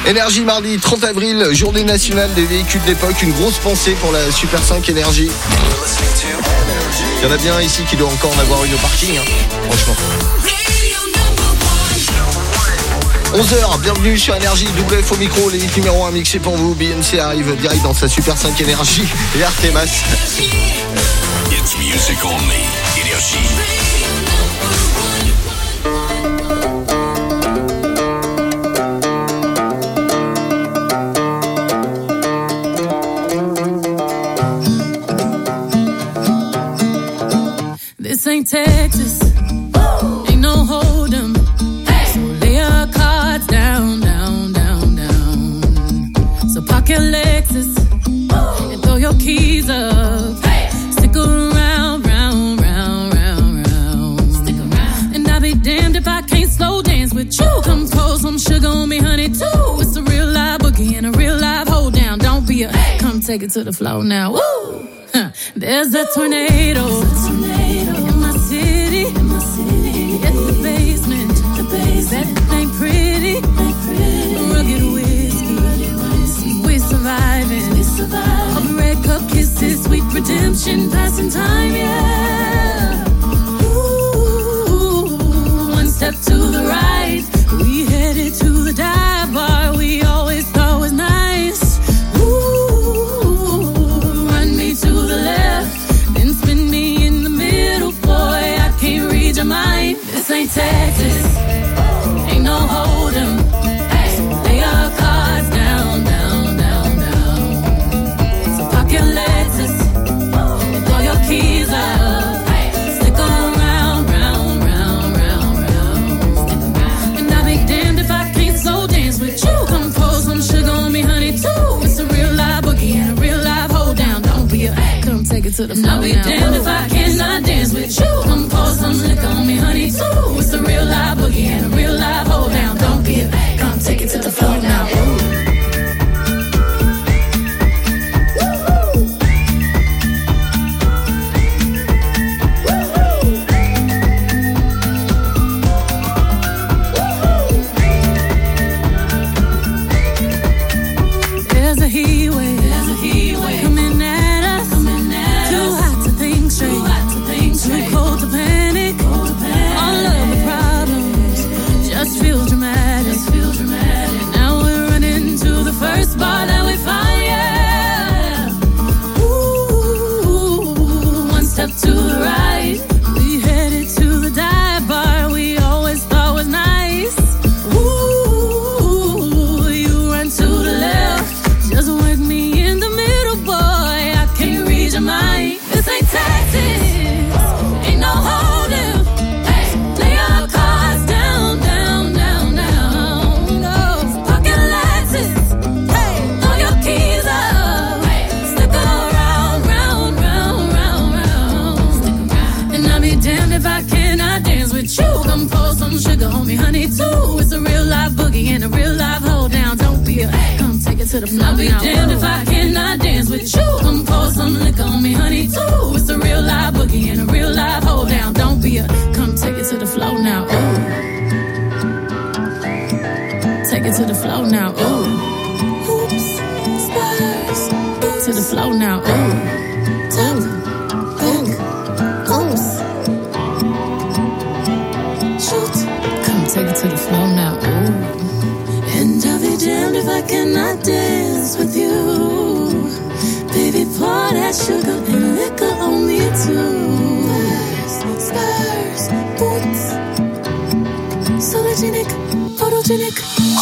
Énergie mardi 30 avril, journée nationale des véhicules d'époque. Une grosse pensée pour la Super 5 Énergie. Il y en a bien ici qui doit encore en avoir une au parking, franchement. 11h, bienvenue sur Énergie, WF au micro, les hits numéro 1 mixés pour vous. Beyoncé arrive direct dans sa Super 5 Énergie et Artemas. It's music only, Énergie. This ain't Texas, ain't no hold'em. So lay your cards down, down, down, down. So park your Lexus and throw your keys up. Stick around, round, round, round, round. Stick around. And I'll be damned if I can't slow dance with you. Come pour some sugar on me, honey, too. It's a real live boogie and a real live hold down. Don't be a come take it to the floor now. Woo! There's a tornado. In my city, at the basement, that ain't pretty, rugged whiskey, we're surviving, all the red cup kisses, sweet redemption, passing time, yeah, ooh, one step to the right, we headed to the dive bar, we always thought was nice, ooh, run me to the left, then spin me in the middle, boy, I can't read your mind. This ain't Texas, ain't no hold'em. Lay your cards down, down, down, down. So park your Lexus and throw your keys up. Stick around, round, round, round, round. And I'll be damned if I can't slow dance with you. Come pour some sugar on me, honey, too. It's a real live boogie and a real live hold down. Don't be a come take it to the floor. I'll be damned if I cannot dance with you. Come pour some liquor on me, honey, too. It's a real live boogie and a real live hold down. Don't be a come take it to the floor now. Ooh. There's a heat wave coming at us. Too hot to think straight, too cold to panic. All of the problems just feel dramatic. Now we're running to the first bar that we find, yeah. Ooh, one step to the right, we headed to the dive bar we always thought was nice. Ooh, you run to the left, just work me in the middle, boy, I can't read your mind. This ain't Texas, ain't no hold'em. Lay your cards down, down, down, down. Go, park your Lexus, throw your keys up. Stick around, round, round, round, round. And I'll be damned if I cannot dance with you. Come pour some sugar on me, honey, too. It's a real live boogie and a real live hold down. Don't be a come take it to the floor. I'll be damned if I cannot dance with you. Come pour some liquor on me, honey, too. It's a real live boogie and a real live hold down. Don't be a come take it to the floor now. Ooh. Take it to the floor now. Ooh. Hoops, spurs, to the floor now. Ooh. Tap, think, oops. Shoot, come take it to the floor now. Ooh. And I'll be damned if I cannot dance with you. Baby, pour that sugar and liquor on me too. Spurs, boots, sologenic, photogenic.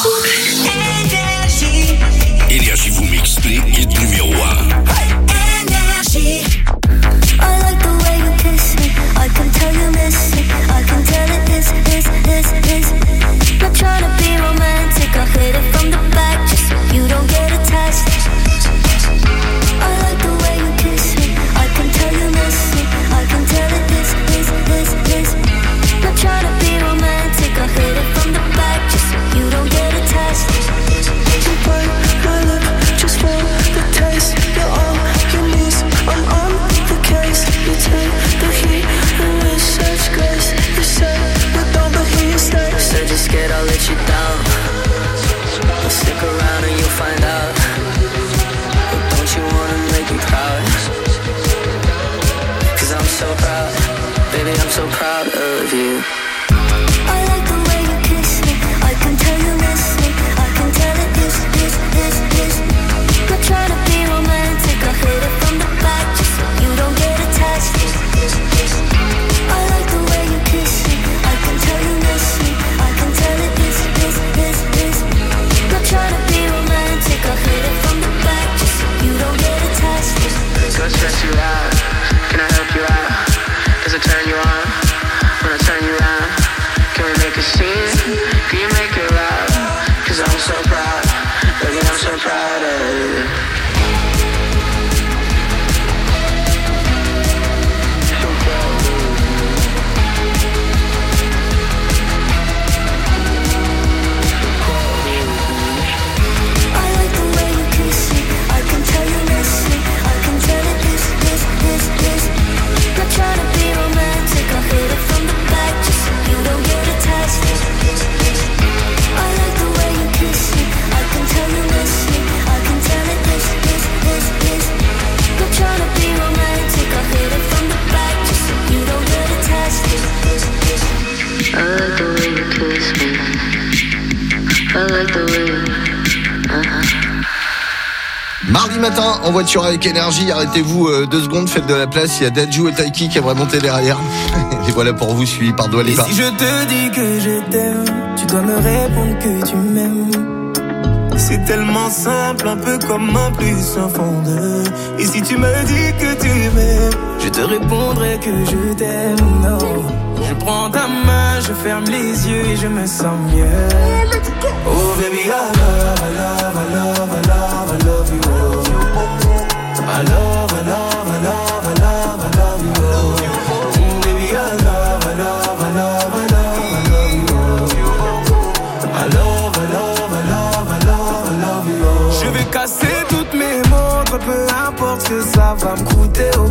Énergie vous mixe les hits numéro 1. Énergie. I like the way you kiss me. I can tell you miss it. I can tell it is. Not trying to be romantic. I hit it from the back just so you don't get attached. I like the way you kiss me. I can tell you miss it. I can tell it is. Not trying to be romantic. I hit it from the back just so you don't get attached. You bite my lip just for the taste. You're all you need. I'm on the case. You take the heat and with such grace. You say with all the heat stays. Said you're scared I'll let you down. Stick around and you'll find out. Don't you wanna make me proud? 'Cause I'm so proud, baby, I'm so proud of you. I like the way you kiss me. I can tell you miss me. I can tell it is. Not trying to be romantic. I hit it from the back just so you don't get attached. I like the way you kiss me. I can tell you miss me. I can tell it is. Not trying to be romantic. I hit it from the back just so you don't get attached. Go stress you out. Can I help you out? Does it turn you on? When I turn you around, can we make a scene? Can you make it loud? 'Cause I'm so proud, baby, I'm so proud of you. I like the way you kiss me. I can tell you miss me. I can tell it is. Not trying to be romantic. I hit it from the back just so you don't get attached. I like the way you kiss me. I can tell you miss me. I can tell it is. Not trying to be romantic. I hit it from the back just so you don't get attached. I like the way you kiss me. I like the way you... Mardi matin, en voiture avec Énergie, arrêtez-vous 2 secondes, faites de la place, il y a Dadju et Taiki qui aimeraient monter derrière. Et voilà pour vous, suivi par Dua Lipa. Et si je te dis que je t'aime, tu dois me répondre que tu m'aimes. C'est tellement simple, un peu comme un plus un fond de. Et si tu me dis que tu m'aimes, je te répondrai que je t'aime. Non, je prends ta main, je ferme les yeux et je me sens mieux. Oh baby, I love, I love, I love, I love, I love you. I love, I love, I love, I love, I love you. Oh baby, I love, I love, I love, I love, I love you. I love, I love, I love, I love, I love you. Je vais casser toutes mes montres, peu importe ce que ça va me coûter. Oh.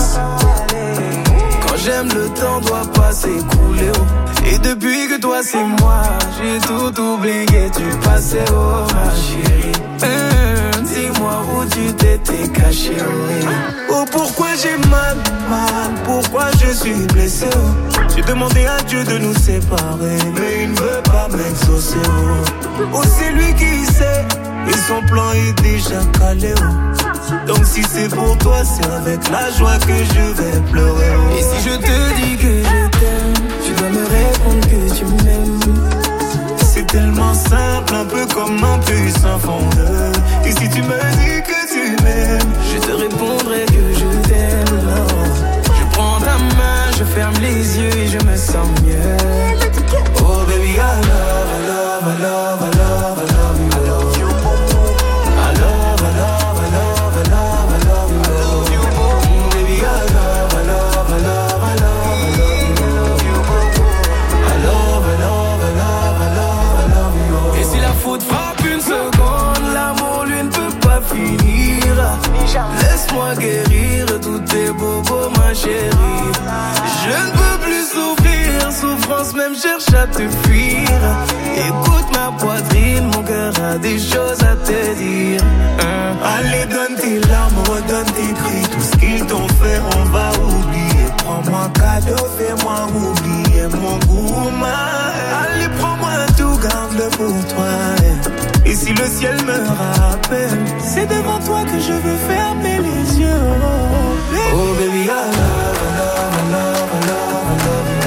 Quand j'aime, le temps doit pas s'écouler. Oh. Et depuis que toi c'est moi, j'ai tout oublié, tu passais, oh ma chérie. Dis-moi où tu t'étais caché, oh pourquoi j'ai mal, pourquoi je suis blessé, oh. J'ai demandé à Dieu de nous séparer, mais il ne veut pas m'exaucer, oh c'est lui qui sait, et son plan est déjà calé, oh. Donc si c'est pour toi, c'est avec la joie que je vais pleurer, oh. Et si je te dis que je t'aime, tu dois me répondre que tu m'aimes. C'est tellement simple, un peu comme un puissant fondeur. Et si tu me dis que tu m'aimes, je te répondrai que je t'aime. Je prends ta main, je ferme les yeux et je me sens mieux. Oh baby, I love, I love, I love, I love, I love you. I love you. I love, I love, I love, I love, I love you. Oh baby, I love, I love, I love, I love, I love you. I love, I love, I love, I love. Et si la faute frappe une seconde, l'amour lui ne peut pas finir. Laisse-moi guérir tous tes bobos, ma chérie. Je ne peux plus souffrir, souffrance même cherche à te fuir. Écoute ma poitrine, mon cœur a des choses à te dire. Allez, donne tes larmes, redonne tes cris. Tout ce qu'ils t'ont fait, on va oublier. Prends-moi cadeau, fais-moi oublier mon goût. Allez, prends-moi tout, garde-le pour toi. Et si le ciel me rappelle, c'est devant toi que je veux fermer les yeux. Oh baby, I love, I love, I love, I love, I love you.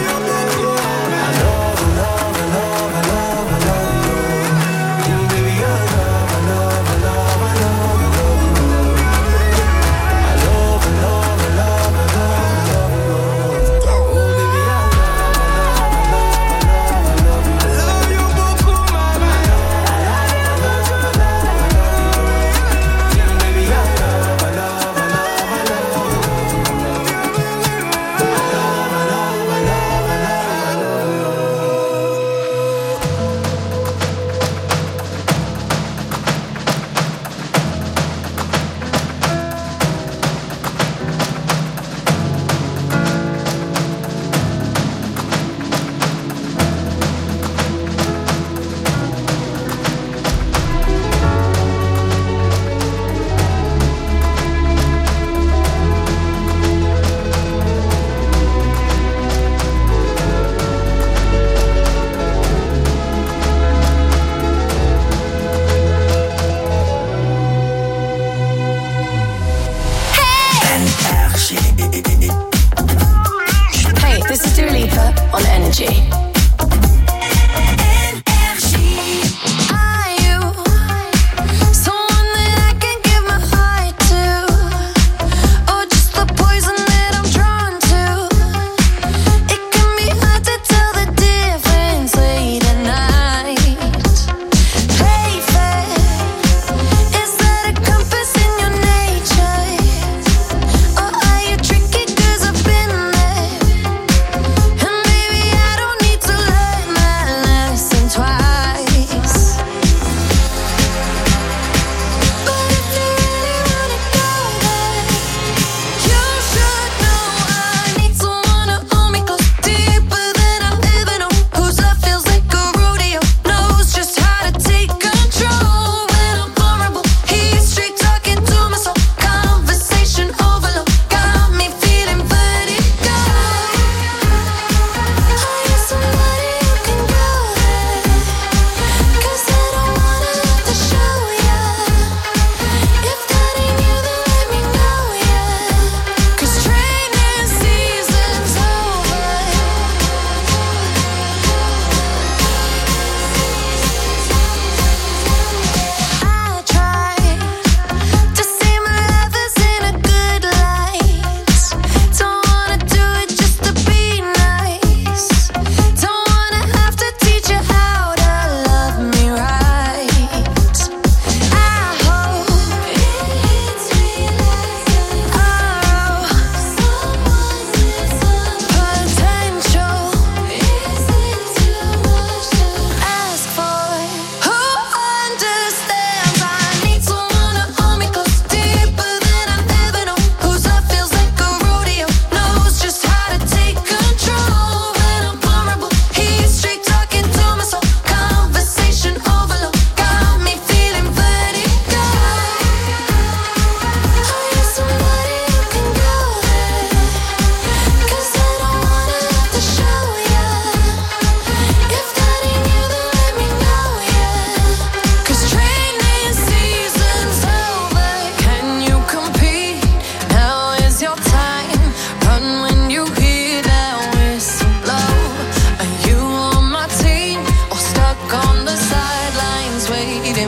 I love, I love, I love, I love, I love you. Oh baby, I love, I love, I love, I love, I love you. I love, I love, I love, I love, I love you. Oh baby, I love, I love, I love, I love you. I love you beaucoup, mama.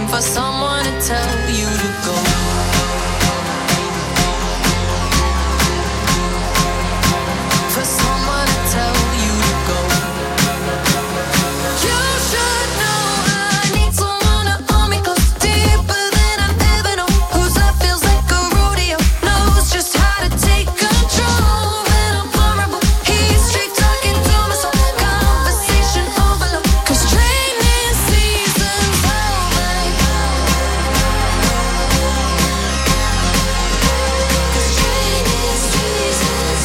waiting for someone to tell you to go. For someone to tell you to go. You should know I need someone to hold me close, deeper than I've ever known. Whose love feels like a rodeo, knows just how to take control. When I'm vulnerable, he's straight talking to my soul. Conversation overload, 'cause training season's over. 'Cause training season's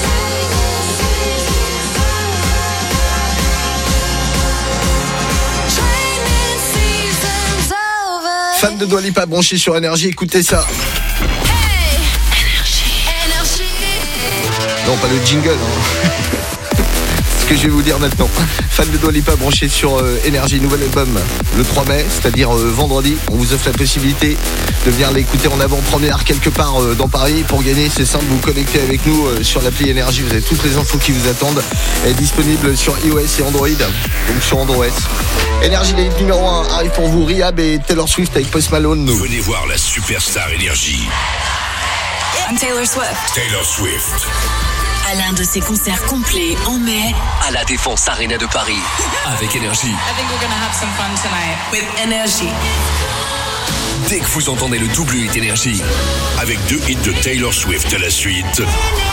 over. Fan de Dua Lipa branché sur Énergie, écoutez ça. Hey, énergie. Non, pas le jingle, hein. Ce que je vais vous dire maintenant. Fan de Dua Lipa branché sur Énergie, nouvel album le 3 mai, c'est-à-dire vendredi. On vous offre la possibilité de venir l'écouter en avant-première quelque part dans Paris. Pour gagner, c'est simple, vous connectez avec nous sur l'appli Énergie. Vous avez toutes les infos qui vous attendent. Elle est disponible sur iOS et Android, donc sur Android. Énergie, les hits numéro 1 arrive pour vous. Rihab et Taylor Swift avec Post Malone. Nous. Venez voir la superstar Énergie. I'm Taylor Swift. Taylor Swift. À l'un de ses concerts complets en mai à la Défense Arena de Paris avec Énergie. I think we're gonna have some fun tonight with Energy. Dès que vous entendez le double hit Énergie, Avec 2 hits de Taylor Swift à la suite.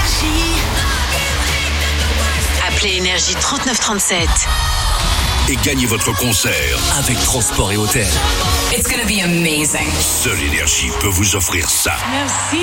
Appelez Énergie 3937. Et gagnez votre concert. avec transport et hôtel. It's gonna be amazing. Seule Énergie peut vous offrir ça. Merci.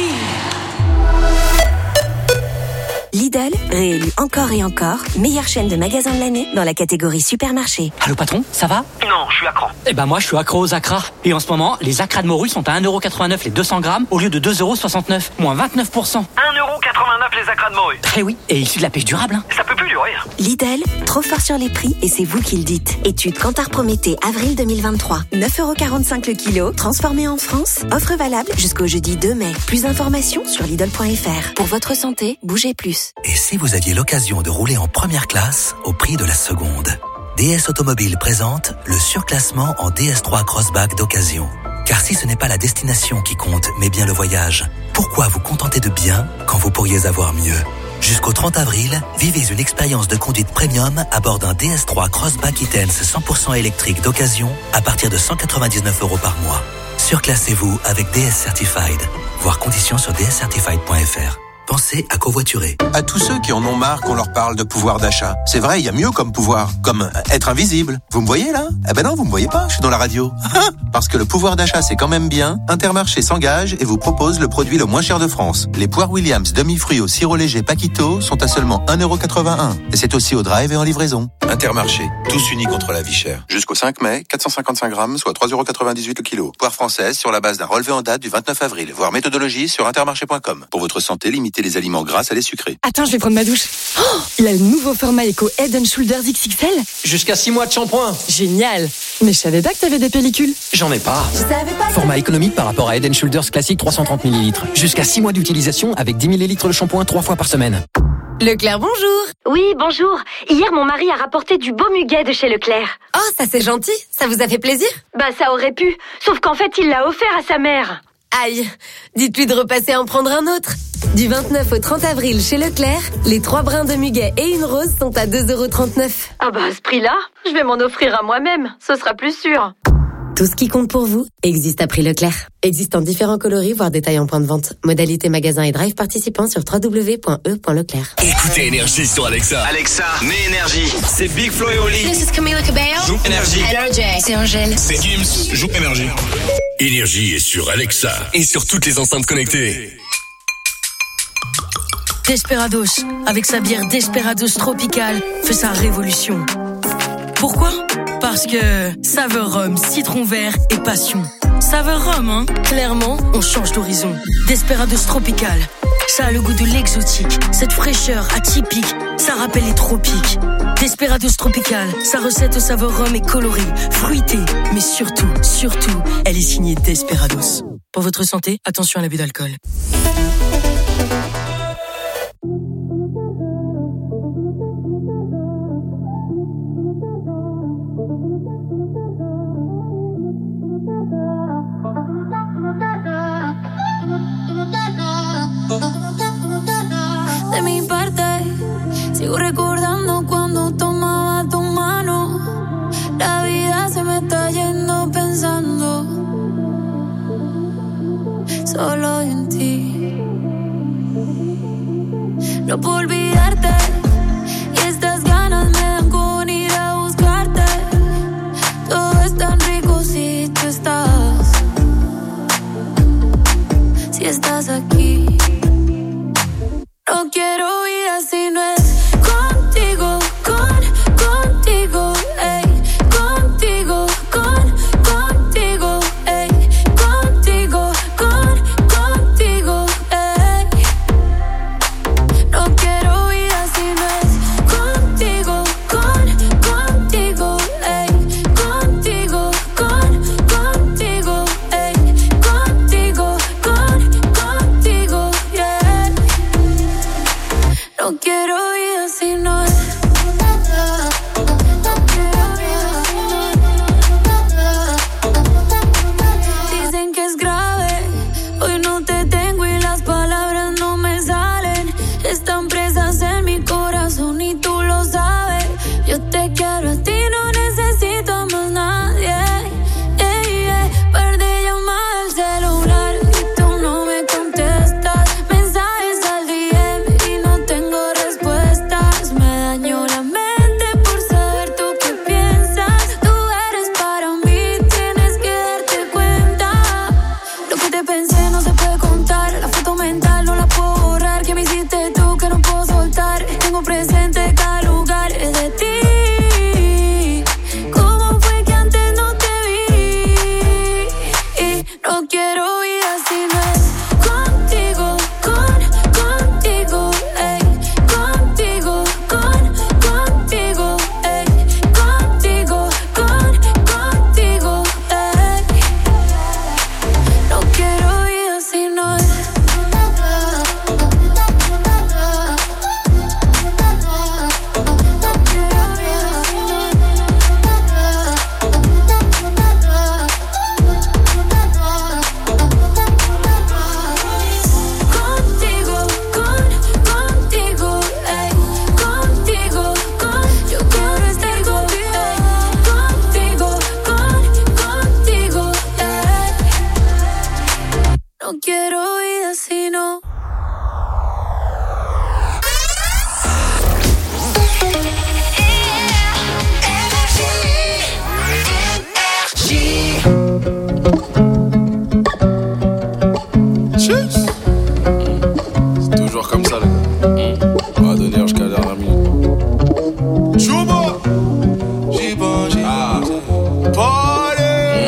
Lidl, réélu encore et encore, meilleure chaîne de magasins de l'année dans la catégorie supermarché. Allô patron, ça va? Non, je suis accro. Eh ben moi je suis accro aux acras. Et en ce moment, les acras de morue sont à 1,89€ les 200 grammes au lieu de 2,69€, moins 29%. 1,89€ les acras de morue. Eh oui, et issu de la pêche durable. Hein. Ça peut plus durer. Lidl, trop fort sur les prix et c'est vous qui le dites. Étude Kantar Prométhée, avril 2023. 9,45€ le kilo, transformé en France. Offre valable jusqu'au jeudi 2 mai. Plus d'informations sur Lidl.fr. Pour votre santé, bougez plus. Et si vous aviez l'occasion de rouler en première classe au prix de la seconde? DS Automobile présente le surclassement en DS3 Crossback d'occasion. Car si ce n'est pas la destination qui compte, mais bien le voyage, pourquoi vous contenter de bien quand vous pourriez avoir mieux? Jusqu'au 30 avril, vivez une expérience de conduite premium à bord d'un DS3 Crossback E-Tense 100% électrique d'occasion à partir de 199€ par mois. Surclassez-vous avec DS Certified. Voir conditions sur dscertified.fr. Pensez à covoiturer. À tous ceux qui en ont marre qu'on leur parle de pouvoir d'achat. C'est vrai, il y a mieux comme pouvoir, comme être invisible. Vous me voyez là? Eh ben non, vous me voyez pas, je suis dans la radio. Parce que le pouvoir d'achat c'est quand même bien, Intermarché s'engage et vous propose le produit le moins cher de France. Les poires Williams demi-fruits au sirop léger Paquito sont à seulement 1,81€. Et c'est aussi au drive et en livraison. Intermarché, tous unis contre la vie chère. Jusqu'au 5 mai, 455 grammes, soit 3,98€ le kilo. Poire française sur la base d'un relevé en date du 29 avril. Voir méthodologie sur intermarché.com. Pour votre santé, limitez les aliments gras à les sucrés. Attends, je vais prendre ma douche. Oh, il a le nouveau format Eco Head & Shoulders XXL. Jusqu'à 6 mois de shampoing. Génial. Mais je savais pas que t'avais des pellicules. J'en ai pas. Je savais pas. Format économique par rapport à Head & Shoulders classique 330 ml. Jusqu'à 6 mois d'utilisation avec 10 ml de shampoing 3 fois par semaine. Leclerc, bonjour. Oui, bonjour. Hier, mon mari a rapporté du beau muguet de chez Leclerc. Oh, ça c'est gentil. Ça vous a fait plaisir? Bah, ça aurait pu. Sauf qu'en fait, il l'a offert à sa mère. Aïe, dites-lui de repasser en prendre un autre. Du 29 au 30 avril chez Leclerc, les 3 brins de muguet et une rose sont à 2,39€. Ah bah, à ce prix-là, je vais m'en offrir à moi-même. Ce sera plus sûr. Tout ce qui compte pour vous existe à prix Leclerc. Existe en différents coloris, voire détails en point de vente. Modalité magasin et drive participants sur www.e.leclerc. Écoutez Énergie sur Alexa. Alexa, mets Énergie. C'est Big Flo et Oli. This is Camila Cabello. Joue Énergie. NRJ. C'est Angèle. C'est Gims. Joue Énergie. Énergie est sur Alexa. Et sur toutes les enceintes connectées. Desperados, avec sa bière Desperados Tropical, fait sa révolution. Pourquoi? Parce que saveur rhum, citron vert et passion. Saveur rhum, hein? Clairement, on change d'horizon. Desperados Tropical, ça a le goût de l'exotique. Cette fraîcheur atypique, ça rappelle les tropiques. Desperados Tropical, sa recette au saveur rhum est colorée, fruitée, mais surtout, elle est signée Desperados. Pour votre santé, attention à l'abus d'alcool. solo en ti. No puedo olvidarte y estas ganas me dan con ir a buscarte. Todo es tan rico si tú estás, si estás aquí. No quiero vida si no es contigo, contigo, ey, contigo, contigo, ey, contigo, contigo, ey. No quiero vida si no es contigo, contigo, ey, contigo, contigo, ey, contigo, contigo, yeah. No quiero vida si no es. Dicen que es grave, hoy no te tengo y las palabras no me salen. Están presas en mi corazón y tú lo sabes. Yo te quiero a ti, no necesito a más nadie. Perdí llamada al celular y tú no me contestas. Mensajes al DM y no tengo respuestas. Me dañó la mente por saber tú qué piensas. Tú eres para mí, tienes que darte cuenta. Lo que te pensé no se puede contar. La foto mental no la puedo borrar. Que me hiciste tú que no puedo soltar. Tengo presente cada lugar de ti. ¿Cómo fue que antes no te vi? Y no quiero vida si no es contigo, contigo, ey, contigo, contigo, ey, contigo, contigo, ey. No quiero vida si no es. Contigo, contigo, ey, contigo, yo quiero estar contigo, contigo, ey. No quiero vida si no. C'est toujours comme ça, les gars. On va donner jusqu'à la dernière minute. Chouba! J'y pense, Party!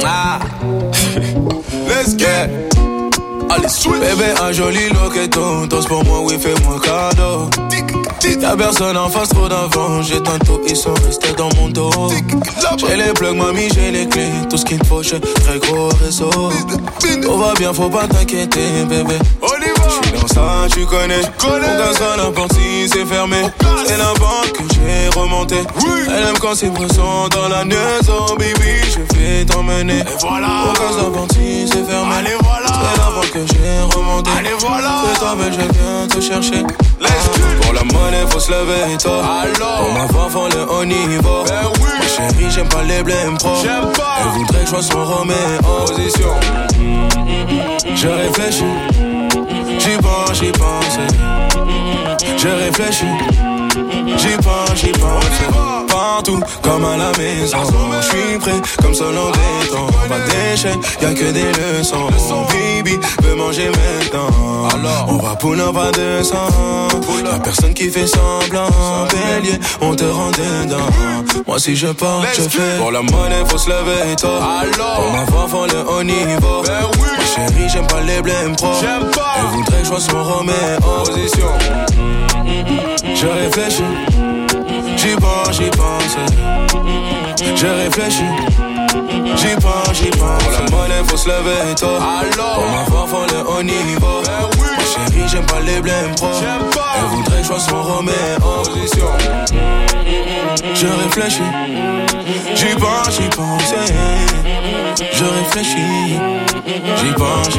Let's get! Allez, switch! Bébé, un joli loqueton. Tous pour moi, oui, fais-moi cadeau. Y'a personne en face, trop d'avant. J'éteins tout, ils sont restés dans mon dos. J'ai les plugs, mamie, j'ai les clés. Tout ce qu'il me faut, j'ai très gros réseau. Tout va bien, faut pas t'inquiéter, bébé. J'suis dans ça, tu connais. Mon gaz à n'importe si c'est fermé. C'est la banque que j'ai remonté. Elle aime quand c'est pressant dans la maison, baby. Je vais t'emmener. Mon gaz à n'importe si c'est fermé. C'est la banque que j'ai remonté. C'est toi, mais je viens te chercher. Pour la monnaie, faut se lever tôt. Pour ma voix, faut le haut niveau. Ma chérie, j'aime pas les blèmes pro. Elle voudrait que je sois son Roméo. Position. Je réfléchis. J'y pense. Je réfléchis. J'y pense. Partout, comme à la maison. J'suis prêt, comme seul en béton. Pas d'échec, y'a que des leçons. Baby, veut manger maintenant. Alors, on va pull up à 200. Y'a personne qui fait semblant. Bélier, on te rend dedans. Moi si je pars, je fais. Pour la monnaie, faut se lever tôt. Pour ma voix, faut le haut niveau. Ma chérie, j'aime pas les blèmes pro. Elle voudrait que je sois son Roméo. Position. Je réfléchis. J'y pense. Je réfléchis. J'y pense. Pour la monnaie, faut se lever tôt. Pour ma voix, faut le haut niveau. Ma chérie, j'aime pas les blèmes pro. Elle voudrait que je sois son Roméo. Position. Je réfléchis. J'y pense. Je réfléchis. J'y pense.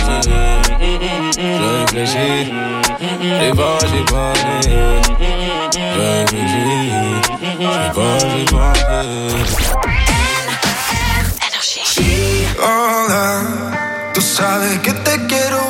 Je réfléchis. J'y pense. Hola, tú sabes que te quiero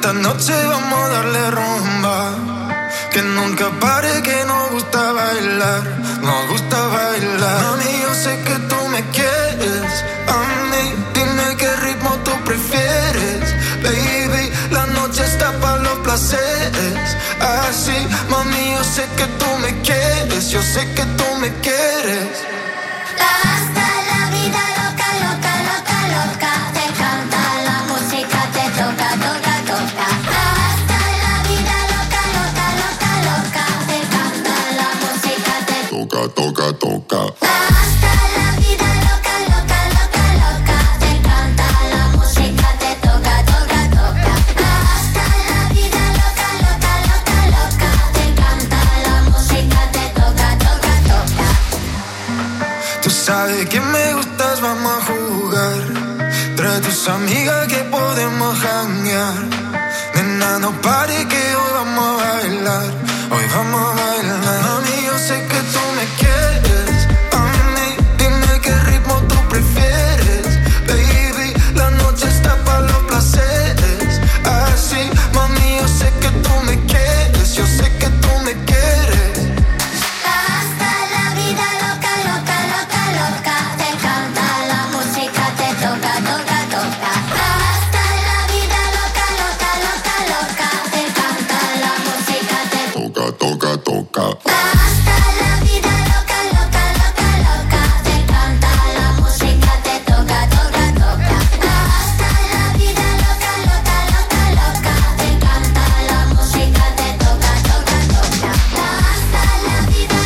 esta noche vamos a darle rumba. Que nunca pare, que nos gusta bailar. Nos gusta bailar. Mami, yo sé que tú me quieres. A mí, dime qué ritmo tú prefieres. Baby, la noche está para los placeres. Así, mami, yo sé que tú me quieres. Yo sé que tú me quieres. Hasta la vida loca, loca, loca, loca. Te canta la música, te toca, toca, toca. Hasta la vida loca, loca, loca, loca. Te canta la música, te toca, toca, toca. Hasta la vida loca, loca, loca, loca. Te canta la música, te toca, toca, toca. Hasta la vida loca, loca, loca, loca. Te canta la música, te toca, toca, toca. Tú sabes que me gustas, vamos a jugar. Trae tus amigas que podemos janguear. Nena, no pare que hoy vamos a bailar. Hoy vamos a bailar. Mami, yo sé que tú me quieres. A mí, dime qué ritmo tú prefieres. Baby, la noche está para los placeres. Así, mami, yo sé que tú me quieres. Yo sé que tú me quieres. Hasta la vida loca, loca, loca, loca. Te canta la música, te toca, toca, toca. Hasta la vida loca, loca, loca, loca. Te canta la música, te toca, toca, toca. Hasta la vida loca, loca, loca, loca. Te canta la música, te toca, toca, toca. Hasta la vida loca, loca, loca, loca. Te canta la música, te toca, toca, toca. Hasta la vida,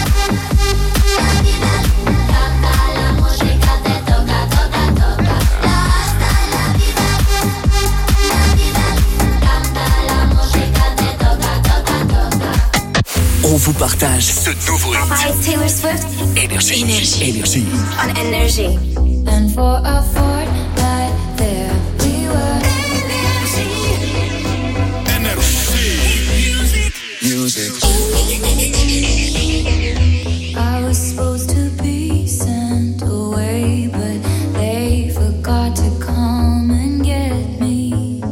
canta la música, te toca, toca, toca. Hasta la vida, canta la música, te toca, toca, toca. On vous partage ce nouveau hit. Hi, it's Taylor Swift. Énergie. Énergie. On Energy. And for a fortnight there we were. Music. I was supposed to be sent away, but they forgot to come and get me.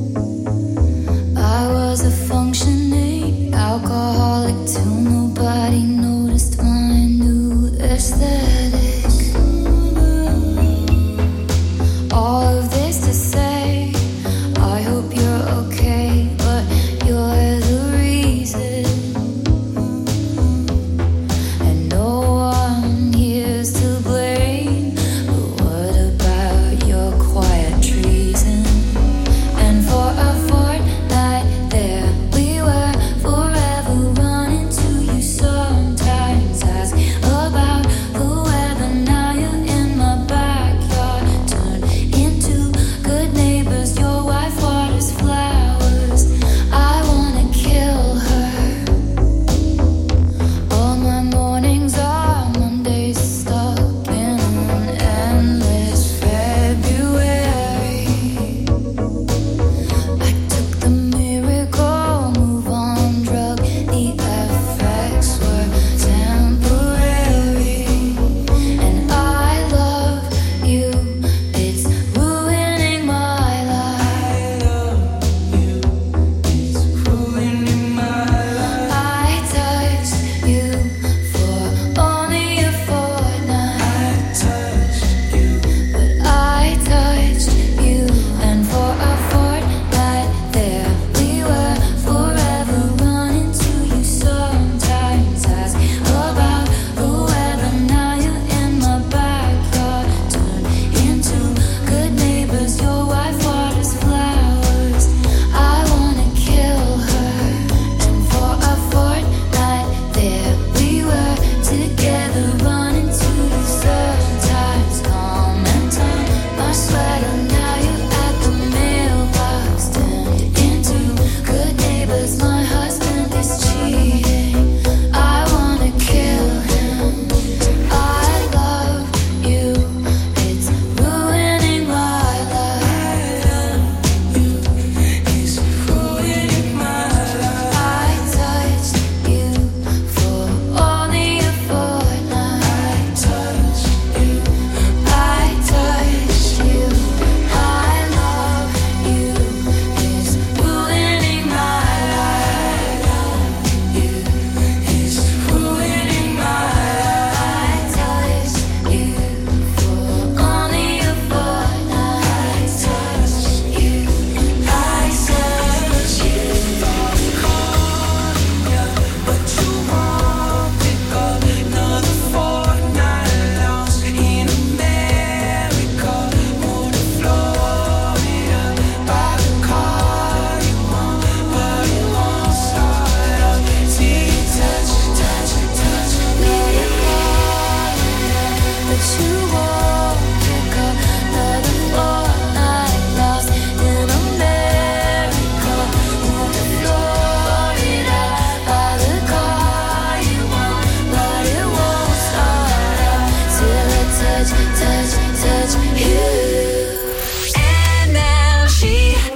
I was a functioning alcoholic till nobody noticed my new aesthetic.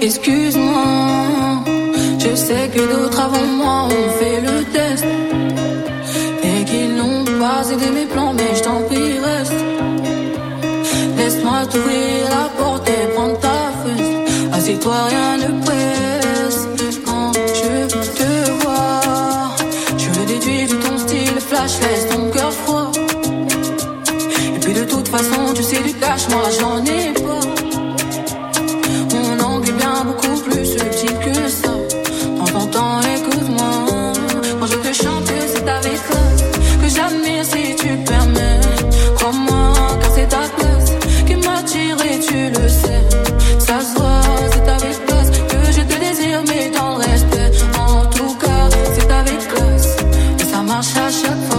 Excuse-moi, je sais que d'autres avant moi ont fait le test et qu'ils n'ont pas aidé mes plans, mais je t'en prie reste. Laisse-moi t'ouvrir la porte et prendre ta fesse. Assieds-toi, rien ne presse. Quand je te vois, je le déduis de ton style flash, laisse ton cœur froid. Et puis de toute façon, tu sais du cash, moi j'en ai pas. Mon angle est bien beaucoup plus subtil que ça. Prends ton temps, écoute-moi. Quand je te chante, c'est avec classe que j'admire si tu le permets. Crois-moi, car c'est ta classe qui m'attire et tu le sais. Ça se voit, c'est avec classe que je te désire, mais dans le respect. En tout cas, c'est avec classe et ça marche à chaque fois.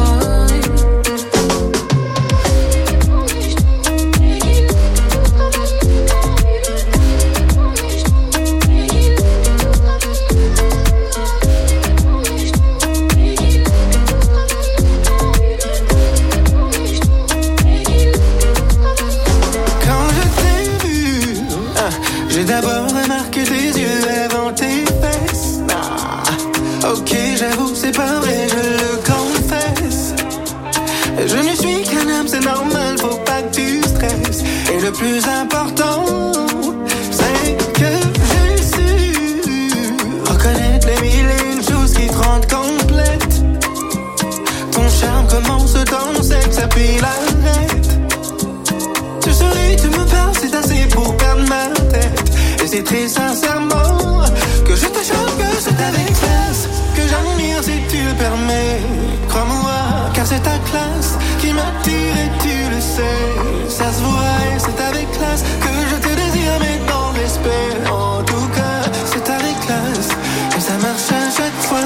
J'ai d'abord remarqué tes yeux avant tes fesses. Ok, j'avoue, c'est pas vrai, je le confesse. Je ne suis qu'un homme, c'est normal, faut pas que tu stresses. Et le plus important, c'est que j'ai su reconnaître les mille et une choses qui te rendent complète. Ton charme commence dans le sexe, puis l'arrête. Tu souris, tu me parles, c'est assez pour perdre ma tête. Et c'est très sincèrement que je te choque, que c'est avec classe que j'admire si tu le permets. Crois-moi, car c'est ta classe qui m'attire et tu le sais. Ça se voit et c'est avec classe que je te désire, mais dans le respect. En tout cas, c'est avec classe et ça marche à chaque fois.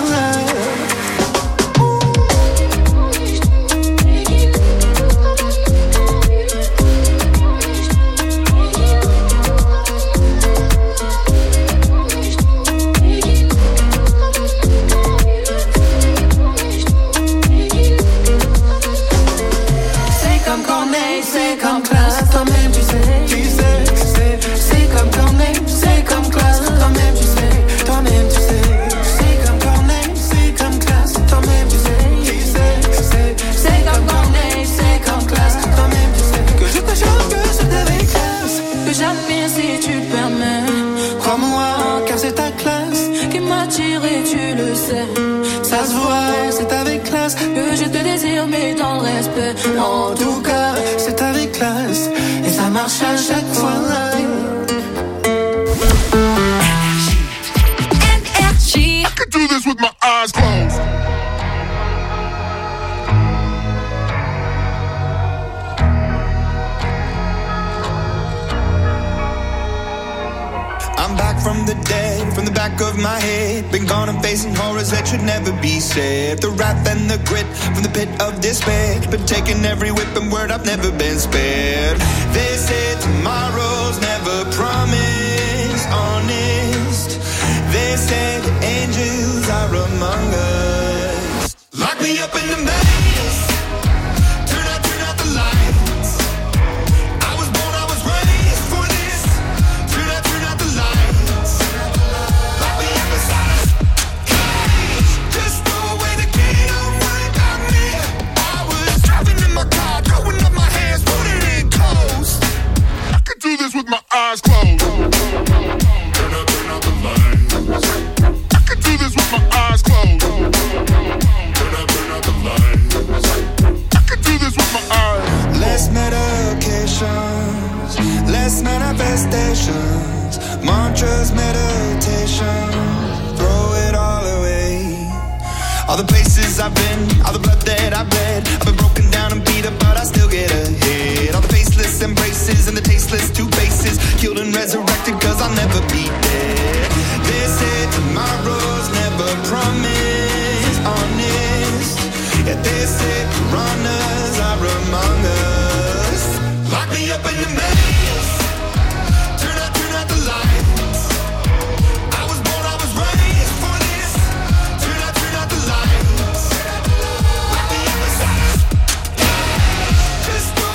C'est comme classe, toi-même tu sais, c'est comme Corneille, c'est comme classe, toi-même tu sais, c'est comme Corneille, c'est comme classe, toi-même tu sais, c'est comme Corneille, c'est comme classe, toi-même tu sais, que je te choque, que c'est avec classe, que j'admire si tu le permets, crois-moi, car c'est ta classe qui m'attire et tu le sais, ça se voit, c'est avec classe, que je te désire mais dans le respect, en tout cas, c'est avec classe et ça marche à chaque fois. Energy. I could do this with my eyes closed. I'm back from the dead, from the back of my head. Been gone and facing horrors that should never be said. The wrath and the grit from the pit of despair. Been taking every whip and word, I've never been spared. They said tomorrow's never promised, honest. They said the angels are among us. Lock me up in the maze. Turn out the lights. I was born, I was raised for this. Turn out the lights. Lock me up inside a cage. Just throw away the key, don't worry about me. I was driving in my car, throwing up my hands, putting it in coast. I could do this with my eyes closed. Turn out the lights. I could do this with my eyes closed. Turn out the lights. I could do this with my eyes. Less medications, less manifestations, mantras, meditation, throw it all away. All the places I've been, all the blood that I've bled, I've been broken down and beat up, but I still get ahead. All the faceless embraces and the tasteless two faces, killed and resurrected, cause I'll never be dead. They said tomorrow's never promised, honest. Yeah, they said piranhas are among us. Lock me up in the maze. Turn out the lights. I was born, I was raised for this. Turn out the lights. Lock me up inside. Just throw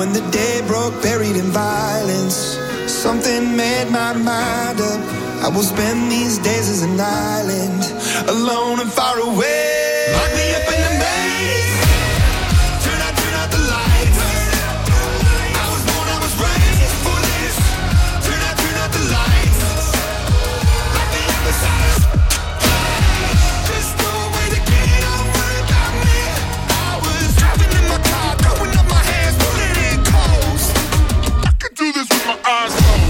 when the day broke, buried in violence, something made my mind up. I will spend these days as an island, alone and far away. Lock me up in the maze. Turn out the lights. I was born, I was raised for this. Turn out the lights. Lock me up inside. Just throw away the key, don't worry about me. I was driving in my car, throwing up my hands, pulling in coast. I could do this with my eyes closed.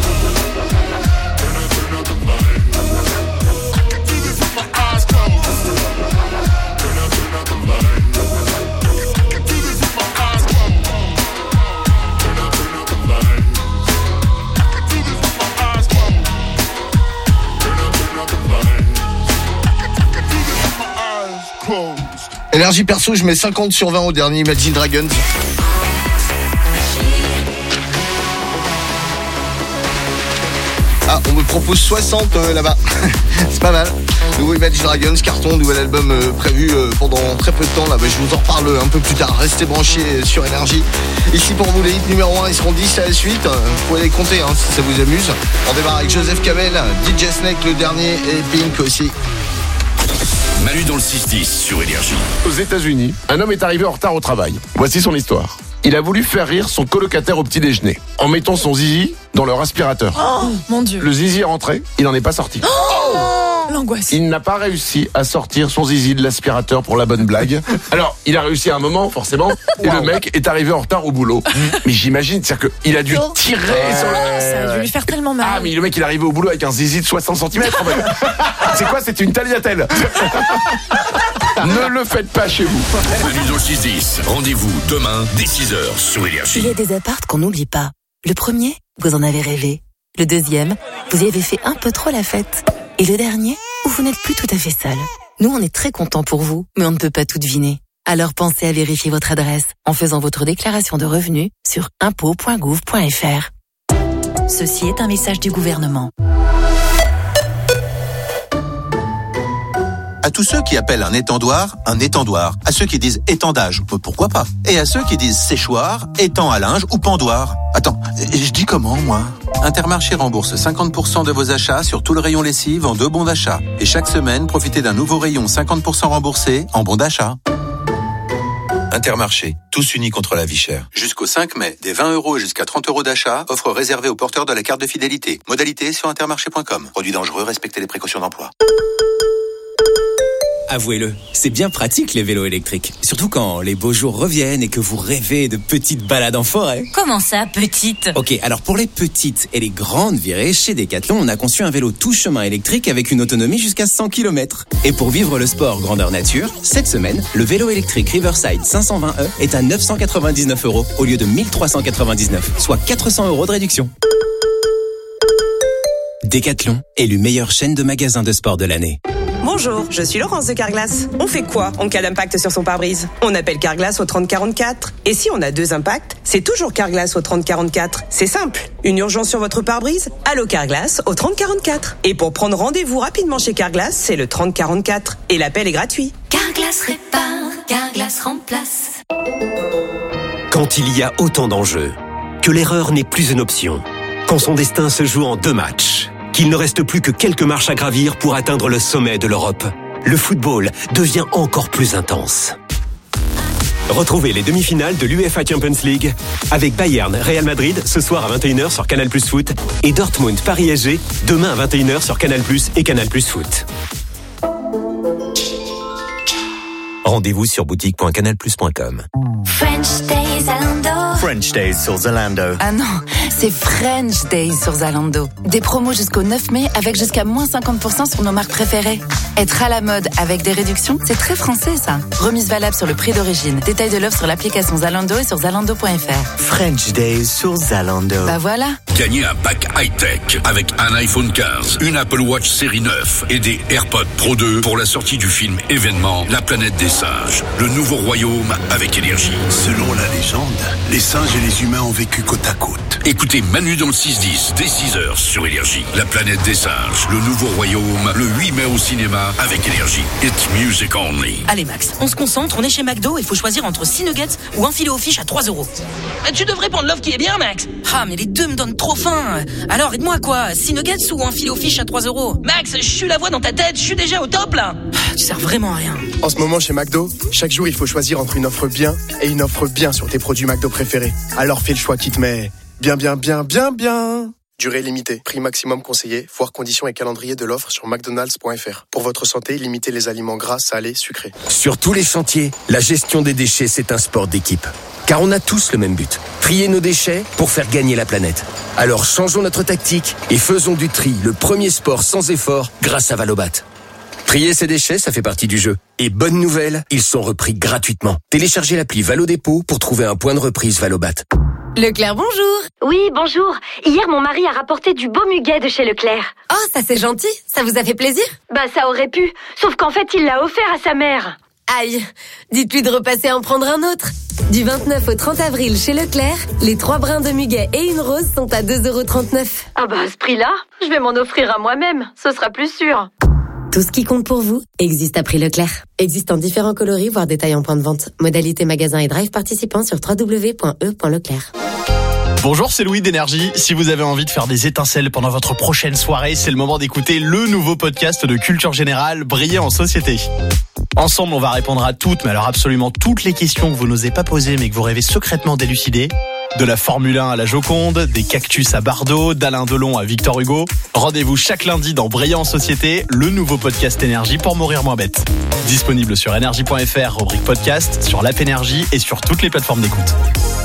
Énergie perso, je mets 50 sur 20 au dernier Imagine Dragons. Ah, on me propose 60 là-bas. C'est pas mal. Nouveau Imagine Dragons, carton, nouvel album prévu pendant très peu de temps. Là, je vous en reparle un peu plus tard. Restez branchés sur Énergie. Ici pour vous les hits numéro 1, ils seront 10 à la suite. Vous pouvez les compter si ça vous amuse. On démarre avec Joseph Kamel, DJ Snake le dernier et Pink aussi. Manu dans le 6-10 sur Énergie. Aux États-Unis, un homme est arrivé en retard au travail. Voici son histoire. Il a voulu faire rire son colocataire au petit déjeuner en mettant son zizi dans leur aspirateur. Oh, mon Dieu. Le zizi est rentré, il n'en est pas sorti. L'angoisse. Il n'a pas réussi à sortir son zizi de l'aspirateur pour la bonne blague. Alors, il a réussi à un moment, forcément, et le mec est arrivé en retard au boulot. Mais j'imagine, c'est-à-dire qu'il a dû tirer sur Ça a dû lui faire tellement mal. Ah, mais le mec, il est arrivé au boulot avec un zizi de 60 cm. C'est quoi? C'est une tagliatelle. Ne le faites pas chez vous. Manu dans le 6-10. Rendez-vous demain dès 6h sur Énergie. Il y a des apparts qu'on n'oublie pas. Le premier, vous en avez rêvé. Le deuxième, vous y avez fait un peu trop la fête. Et le dernier, où vous n'êtes plus tout à fait seul. Nous, on est très contents pour vous, mais on ne peut pas tout deviner. Alors pensez à vérifier votre adresse en faisant votre déclaration de revenus sur impôts.gouv.fr. Ceci est un message du gouvernement. À tous ceux qui appellent un étendoir, à ceux qui disent étendage, pourquoi pas, et à ceux qui disent séchoir, étang à linge ou pendoir. Attends, je dis comment, moi? Intermarché rembourse 50% de vos achats sur tout le rayon lessive en 2 bons d'achat. Et chaque semaine, profitez d'un nouveau rayon 50% remboursé en bons d'achat. Intermarché, tous unis contre la vie chère. Jusqu'au 5 mai, des 20 € jusqu'à 30 € d'achat, offre réservée aux porteurs de la carte de fidélité. Modalité sur intermarché.com. Produit dangereux, respectez les précautions d'emploi. Avouez-le, c'est bien pratique les vélos électriques. Surtout quand les beaux jours reviennent et que vous rêvez de petites balades en forêt. Comment ça, petite? Ok, alors pour les petites et les grandes virées, chez Decathlon, on a conçu un vélo tout chemin électrique avec une autonomie jusqu'à 100 km. Et pour vivre le sport grandeur nature, cette semaine, le vélo électrique Riverside 520e est à 999 € au lieu de 1399, soit 400 € de réduction. Decathlon, élu meilleure chaîne de magasins de sport de l'année. Bonjour, je suis Laurence de Carglass. On fait quoi en cas d'impact sur son pare-brise? On appelle Carglass au 3044. Et si on a 2 impacts, c'est toujours Carglass au 3044. C'est simple. Une urgence sur votre pare-brise? Allô Carglass au 3044. Et pour prendre rendez-vous rapidement chez Carglass, c'est le 3044. Et l'appel est gratuit. Carglass répare, Carglass remplace. Quand il y a autant d'enjeux, que l'erreur n'est plus une option, quand son destin se joue en 2 matchs, qu'il ne reste plus que quelques marches à gravir pour atteindre le sommet de l'Europe, le football devient encore plus intense. Retrouvez les demi-finales de l'UEFA Champions League avec Bayern Real Madrid ce soir à 21h sur Canal+ Foot et Dortmund Paris SG demain à 21h sur Canal+ et Canal+ Foot. Rendez-vous sur boutique.canalplus.com. French Days Zalando. French Days sur Zalando. Ah non, c'est French Days sur Zalando. Des promos jusqu'au 9 mai avec jusqu'à moins 50% sur nos marques préférées. Être à la mode avec des réductions, c'est très français ça. Remise valable sur le prix d'origine. Détail de l'offre sur l'application Zalando et sur zalando.fr. French Days sur Zalando. Bah voilà. Gagnez un pack high-tech avec un iPhone 15, une Apple Watch série 9 et des AirPods Pro 2 pour la sortie du film événement La planète des singes. Le nouveau royaume avec Énergie. Selon la légende, légende. Les singes et les humains ont vécu côte à côte. Écoutez Manu dans le 6-10, dès 6h sur Énergie. La planète des singes, le nouveau royaume, le 8 mai au cinéma avec Énergie. It's music only. Allez Max, on se concentre, on est chez McDo, il faut choisir entre 6 nuggets ou un filet au fish à 3 €. Tu devrais prendre l'offre qui est bien Max. Ah mais les deux me donnent trop faim. Alors aide-moi quoi, 6 nuggets ou un filet au fish à 3 €. Max, je suis la voix dans ta tête, je suis déjà au top là. Tu sers vraiment à rien. En ce moment chez McDo, chaque jour il faut choisir entre une offre bien et une offre bien sur tes produits McDo préférés. Alors fais le choix qui te met bien. Durée limitée, prix maximum conseillé, voir conditions et calendrier de l'offre sur mcdonalds.fr. Pour votre santé, limitez les aliments gras, salés, sucrés. Sur tous les chantiers, la gestion des déchets, c'est un sport d'équipe. Car on a tous le même but, trier nos déchets pour faire gagner la planète. Alors changeons notre tactique et faisons du tri le premier sport sans effort grâce à Valobat. Trier ses déchets, ça fait partie du jeu. Et bonne nouvelle, ils sont repris gratuitement. Téléchargez l'appli Valodépôt pour trouver un point de reprise Valobat. Leclerc, bonjour. Oui, bonjour. Hier, mon mari a rapporté du beau muguet de chez Leclerc. Oh, ça c'est gentil. Ça vous a fait plaisir? Bah, ça aurait pu. Sauf qu'en fait, il l'a offert à sa mère. Aïe. Dites-lui de repasser en prendre un autre. Du 29 au 30 avril chez Leclerc, les 3 brins de muguet et une rose sont à 2,39 €. Ah bah, à ce prix-là, je vais m'en offrir à moi-même. Ce sera plus sûr. Tout ce qui compte pour vous existe à prix Leclerc. Existe en différents coloris, voire détails en point de vente. Modalité magasin et drive participants sur www.e.leclerc. Bonjour, c'est Louis d'Énergie. Si vous avez envie de faire des étincelles pendant votre prochaine soirée, c'est le moment d'écouter le nouveau podcast de Culture Générale, Briller en Société. Ensemble, on va répondre à toutes, mais alors absolument toutes les questions que vous n'osez pas poser, mais que vous rêvez secrètement d'élucider. De la Formule 1 à la Joconde, des cactus à Bardot, d'Alain Delon à Victor Hugo. Rendez-vous chaque lundi dans Briller en Société, le nouveau podcast Énergie pour mourir moins bête. Disponible sur énergie.fr, rubrique podcast, sur l'app Énergie et sur toutes les plateformes d'écoute.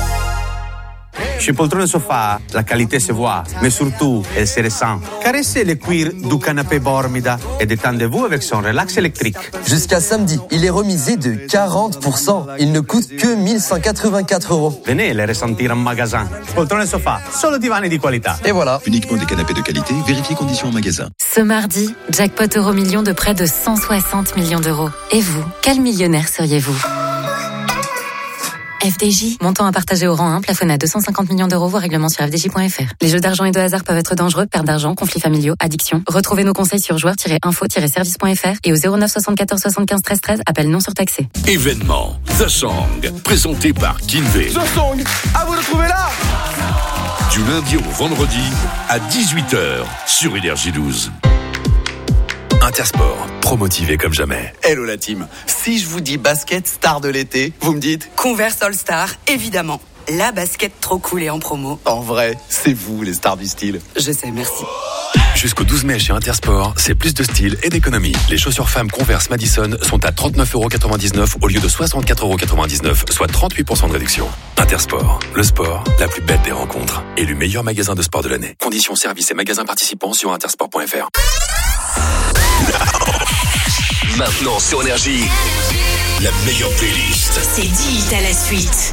Chez Poltrone Sofa, la qualité se voit, mais surtout, elle se ressent. Caressez le cuir du canapé Bormida et détendez-vous avec son relax électrique. Jusqu'à samedi, il est remisé de 40%. Il ne coûte que 1184 €. Venez le ressentir en magasin. Poltrone Sofa, solo divani di qualità. Et voilà. Uniquement des canapés de qualité, vérifiez conditions en magasin. Ce mardi, jackpot euro-million de près de 160 millions d'euros. Et vous, quel millionnaire seriez-vous ? FDJ, montant à partager au rang 1, plafonné à 250 millions d'euros, voire règlement sur fdj.fr. Les jeux d'argent et de hasard peuvent être dangereux, perte d'argent, conflits familiaux, addiction. Retrouvez nos conseils sur joueurs-info-service.fr et au 09 74 75 13 13, appel non surtaxé. Événement The Song, présenté par Kinvey. The Song, à vous de trouver là. Du lundi au vendredi à 18h sur Énergie 12. Intersport, promotivé comme jamais. Hello la team. Si je vous dis basket star de l'été, vous me dites Converse All Star, évidemment. La basket trop cool et en promo. En vrai, c'est vous les stars du style. Je sais, merci. Jusqu'au 12 mai chez Intersport, c'est plus de style et d'économie. Les chaussures femmes Converse Madison sont à 39,99 € au lieu de 64,99 €, soit 38% de réduction. Intersport, le sport, la plus belle des rencontres. Élu meilleur magasin de sport de l'année. Conditions, services et magasins participants sur intersport.fr. Maintenant sur Énergie, la meilleure playlist. C'est 10 à la suite.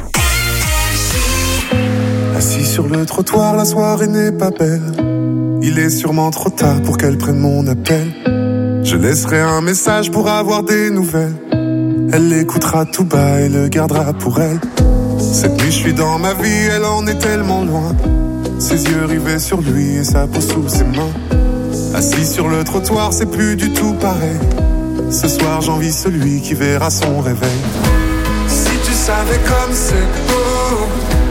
Assis sur le trottoir, la soirée n'est pas belle. Il est sûrement trop tard pour qu'elle prenne mon appel. Je laisserai un message pour avoir des nouvelles. Elle l'écoutera tout bas et le gardera pour elle. Cette nuit je suis dans ma vie, elle en est tellement loin. Ses yeux rivés sur lui et sa peau sous ses mains. Assis sur le trottoir, c'est plus du tout pareil. Ce soir j'envie celui qui verra son réveil. Si tu savais comme c'est beau,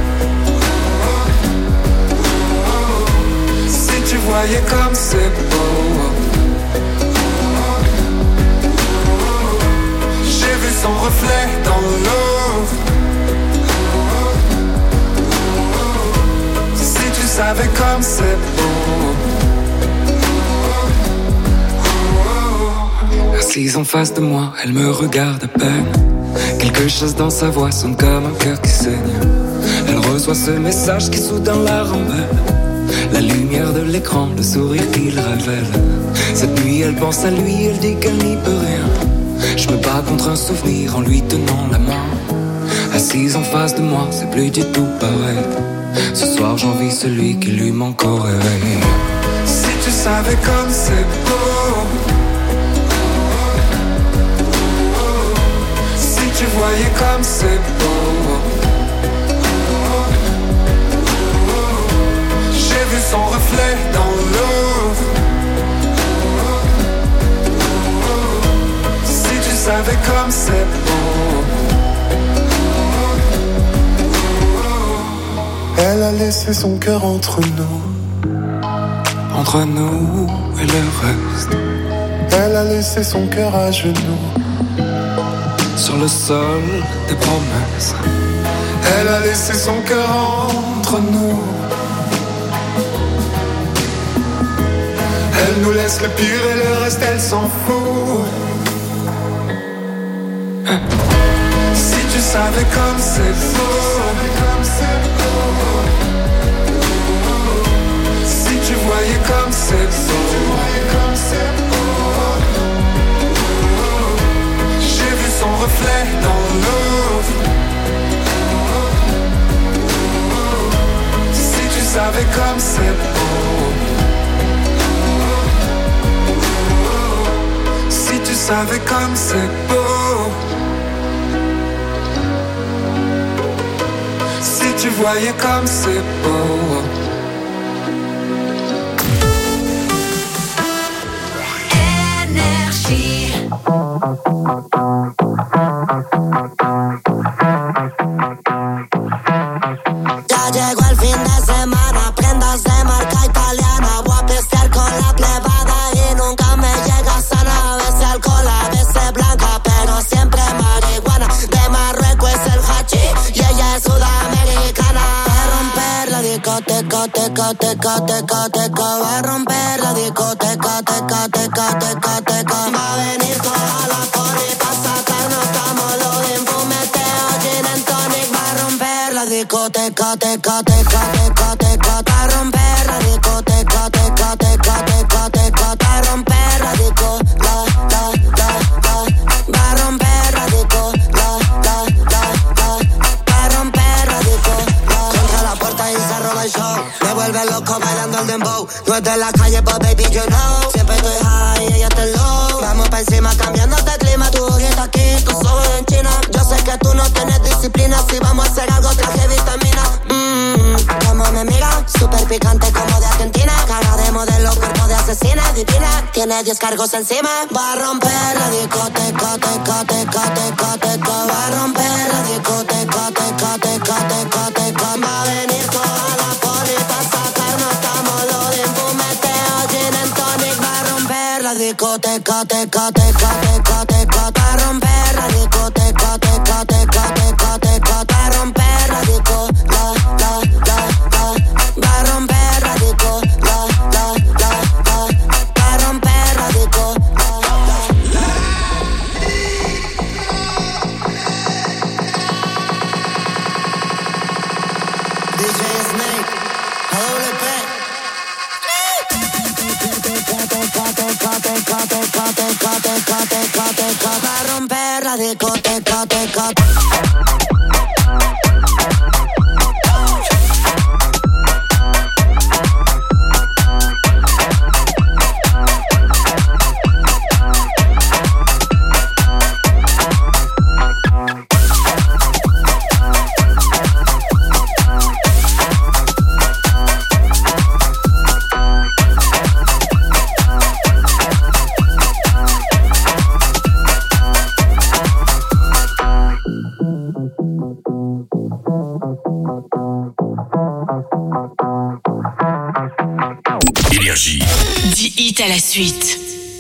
si tu voyais comme c'est beau. J'ai vu son reflet dans l'eau. Si tu savais comme c'est beau. Assise en face de moi, elle me regarde à peine. Quelque chose dans sa voix sonne comme un cœur qui saigne. Elle reçoit ce message qui soudain la rend belle. La lumière de l'écran, le sourire qu'il révèle. Cette nuit elle pense à lui, elle dit qu'elle n'y peut rien. Je me bats contre un souvenir en lui tenant la main. Assise en face de moi, c'est plus du tout pareil. Ce soir j'envie celui qui lui manque au réveil. Si tu savais comme c'est beau. Si tu voyais comme c'est beau. son reflet dans l'eau. Si tu savais comme c'est beau. Elle a laissé son cœur entre nous. Entre nous et le reste. Elle a laissé son cœur à genoux. Sur le sol des promesses. Elle a laissé son cœur entre nous. Elle nous laisse le pire et le reste elle s'en fout. Si tu savais comme c'est beau. Si tu voyais comme c'est beau. J'ai vu son reflet dans l'eau. Si tu savais comme c'est beau. Si tu savais comme c'est beau. Si tu voyais comme c'est beau. Ya llegó el fin de semana, prendas de marca italiana. Voy a pistear con la plebada y nunca me llega sana. A veces alcohol, a veces blanca, pero siempre marihuana. De Marruecos es el hachís y ella es sudamericana. Va a romper la discoteca, teca, teca, teca, teca. Va a romper la discoteca, teca, teca, teca, teca. Va a venir toda la poli pa' sacarnos tamolo de fumeteo, gin and tonic. Va a romper la discoteca, teca, teca, teca, teca. Va a romper la discoteca, teca, teca, teca, teca. Va a romper la disco, la. Va a romper la disco, la. Va a romper la disco, la. Contra la puerta y se roba el show. Me vuelve loco bailando el dembow. No es de la calle, but baby, you know. Siempre estoy high, ella está low. Vamos pa' encima cambiando de clima. Tu ojito aquí, tu ojos en China. Yo sé que tú no tienes disciplina. Si vamos a hacer algo, traje vitamina. Como me mira, súper picante como de Argentina. Cara de modelo, cuerpo de asesina, divina. Tiene 10 cargos encima. Va a romper la discoteca, teca, teca, teca, teca. Va a romper la discoteca, teca, teca, teca, teca. Va a venir toda la poli pa' sacarnos tamolo de fumeteo, gin and tonic. Va a romper la discoteca, teca, teca, teca, teca. Va a romper la discoteca, teca, teca, teca, teca. Va a romper la disco, la. Va a romper la disco, la. Va a romper la disco, la. DJ Snake, AWP. Va a romper la discoteca, teca. Du hit à la suite.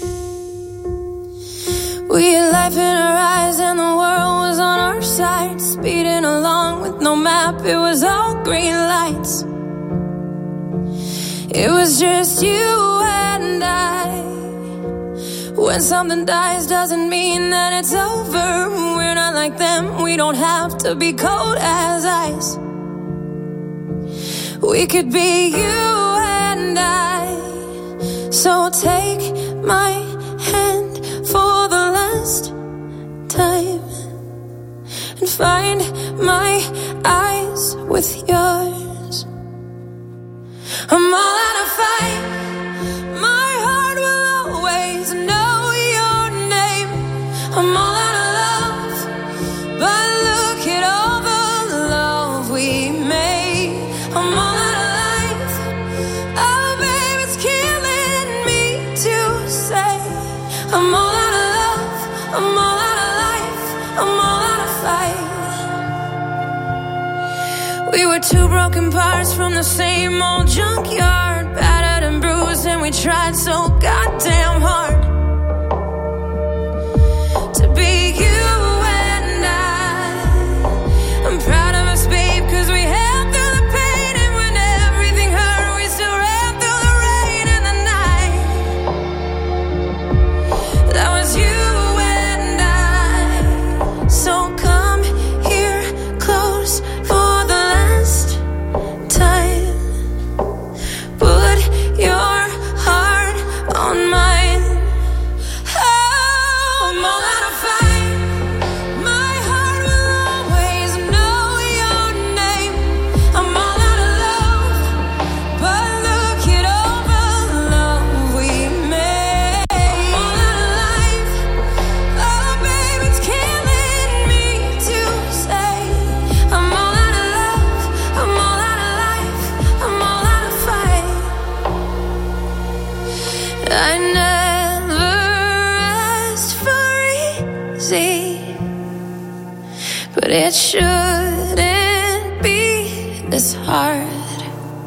We had life in our eyes and the world was on our side. Speeding along with no map, it was all green lights. It was just you and I. When something dies doesn't mean that it's over. We're not like them, we don't have to be cold as ice. We could be you and I. So take my hand for the last time and find my eyes with yours. I'm all out of fight. My heart will always know your name. I'm all out of love, but look at all the love we made. I'm all out of life. We were two broken parts from the same old junkyard, battered and bruised, and we tried so goddamn hard to be you and I'm proud of us, babe, 'cause we held through the pain, and when everything hurt, we still ran through the rain and the night. That was you and I. So come here close for the last time. Put your heart on mine. Oh, I'm all out of fight. My heart will always know your name. I'm all out of love, but look it over the love we made. I'm all out of life. Oh, baby, it's killing me to say. I'm all out of love. I'm all out of life. I'm all out of fight. I never asked for easy, but it shouldn't be this hard.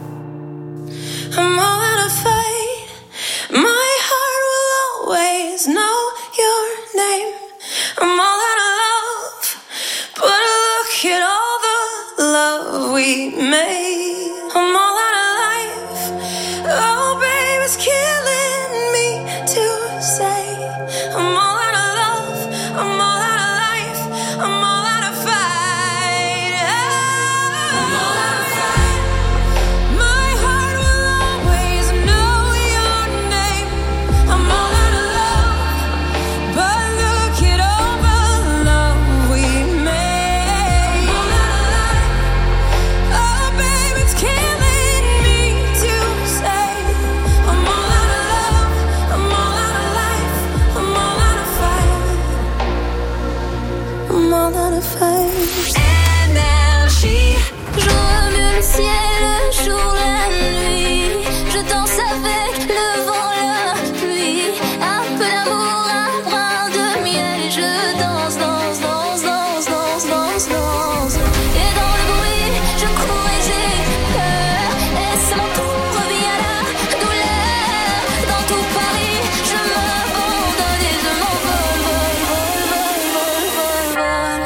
I'm all out of fight. My heart will always know your name. I'm all out of love, but look at all the love we made. I'm all out of life. Oh, babe, it's killing me to say. I'm all out of love. I'm all out of life. I'm all out of fight. I'm all out of fight. My heart will always know your name. I'm all out of love, but look it over the love we made. I'm all out of life. Oh, babe, it's killing me to say. I'm all out of love. I'm all out of life. I'm all out of fight. I'm all out of fight. Énergie. Je remue le ciel, le jour, la nuit. Je danse avec le vent, la pluie. Un peu d'amour, un brin de miel. Et je danse, danse, danse, danse, danse, danse, danse. Et dans le bruit, je cours et j'ai peur. Et c'est mon tour, revient la douleur. Dans tout Paris, je m'abandonne et je m'envole, vol, vol, vol, vol, vol, vol.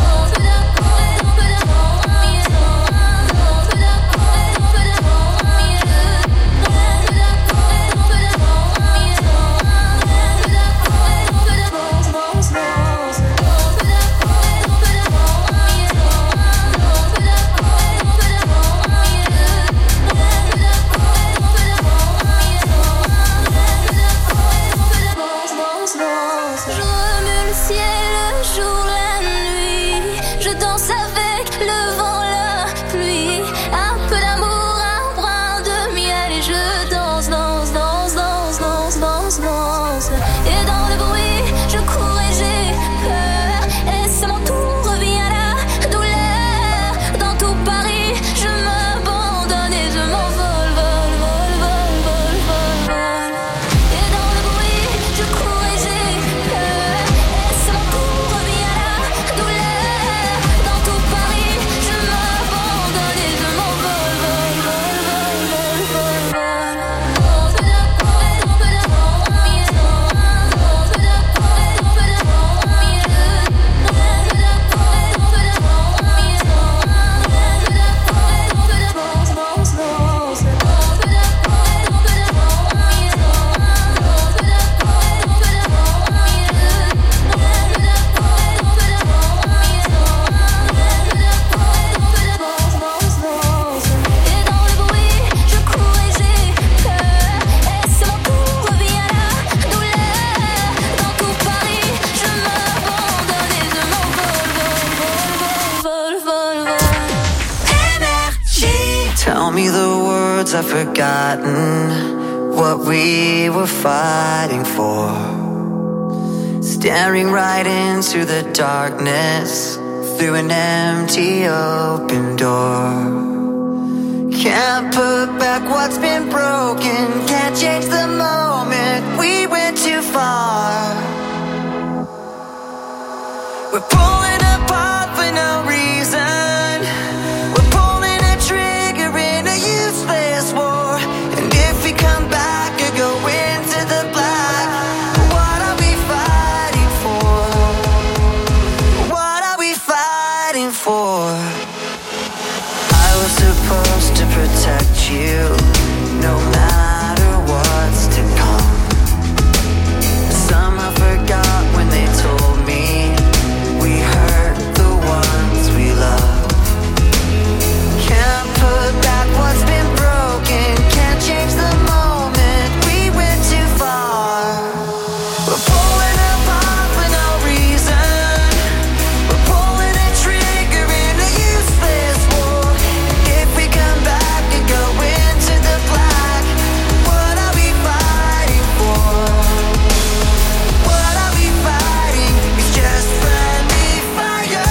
Je remue le ciel, le jour, la nuit. Je danse avec le vent, la pluie. Un peu d'amour, un brin de miel. Et je danse, danse, danse, danse, danse, danse, danse. Et dans le bruit, je cours et j'ai peur. Et c'est mon tour, revient la douleur. Dans tout Paris, je m'abandonne et je m'envole, vol, vol, vol, vol, vol, vol. Et dans le bruit, je cours et j'ai peur. Et c'est mon tour, revient la douleur. Dans tout Paris, je m'abandonne et je m'envole, vol, vol, vol, vol, vol, vol. Tell me the words I've forgotten, what we were fighting for. Staring right into the darkness, through an empty open door. Can't put back what's been broken, can't change the moment, we went too far. We're pulling apart for no reason, we're pulling before. I was supposed to protect you, no matter what's to come. Somehow forgot when they told me we hurt the ones we love. Can't put back what's been broken, can't change the moment we went too far. We're pulling apart for no reason. We're pulling a trigger in a useless war. If we come back and go into the black, what are we fighting for? What are we fighting? It's just friendly fire.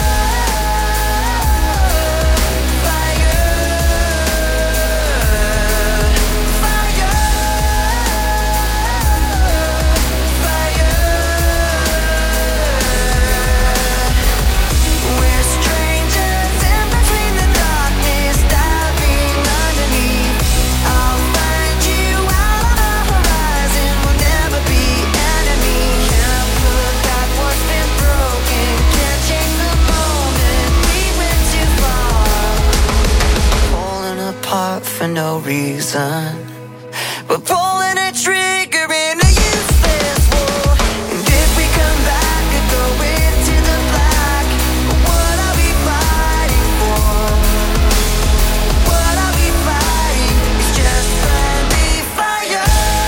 We're strangers in between the darkness, diving underneath. I'll find you out on the horizon, we'll never be enemies. Can't put back what's been broken, can't change the moment we went too far. Pulling apart for no reason. We're pulling a trigger in a useless war. And if we come back and go into the black, what are we fighting for? What are we fighting? It's just friendly fire.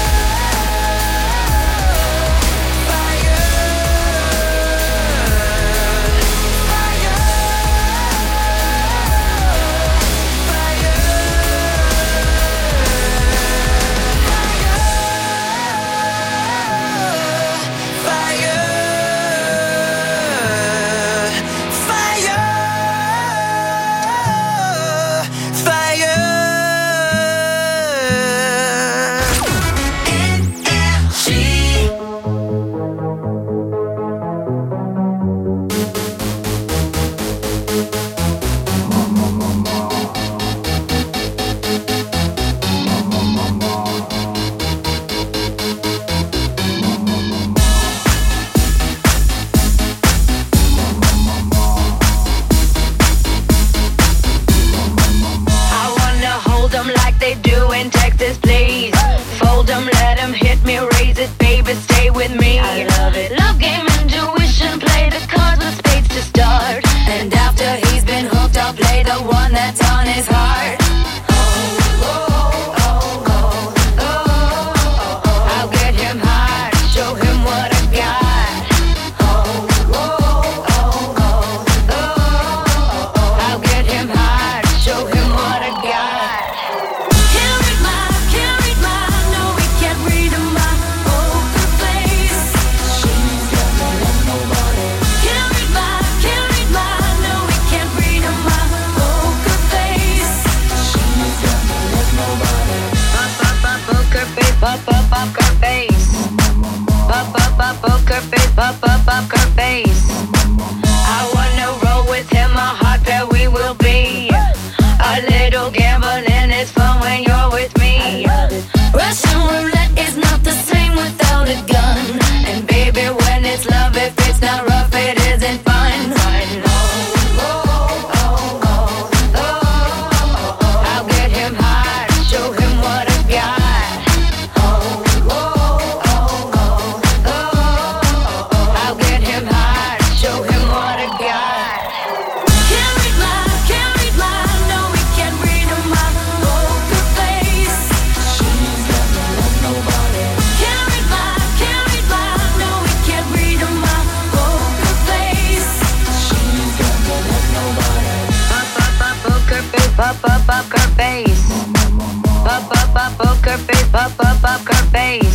I wanna hold them like they do in Texas, please. Fold them, let them hit me, raise it, baby, stay with me. I love it. Love game, intuition, play the cards with spades to start. And after he's been hooked, I'll play the one that's on his heart. I'll get him hard, show him what I got. I'll get him hard, show him what I got. Can't read my, no, we can't read my poker face. She's got no love, nobody. Can't read my, no, we can't read my poker face. She's got no love, nobody. Poker face, poker face. Poker face, poker face. I wanna roll with him, a hot pair we will be. A little gambling is fun when you're with me. Russian roulette is not the same without a gun. And baby, when it's love, if it's not rough, it isn't fun. I'll get him hard, show him what I got. I'll get him hard, show him what I got. Can't read my, no, we can't read my poker face. She's got no love, nobody. Can't read my, no, we can't read my poker face. She's got no love, nobody. Poker face, poker face. Poker face, poker face.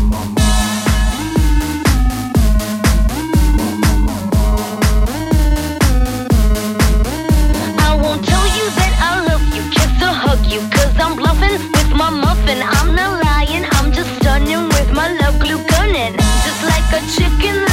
I won't tell you that I love you, kiss or hug you, 'cause I'm bluffing with my muffin. I'm not lying, I'm just stunning with my love glue gunning. Just like a chicken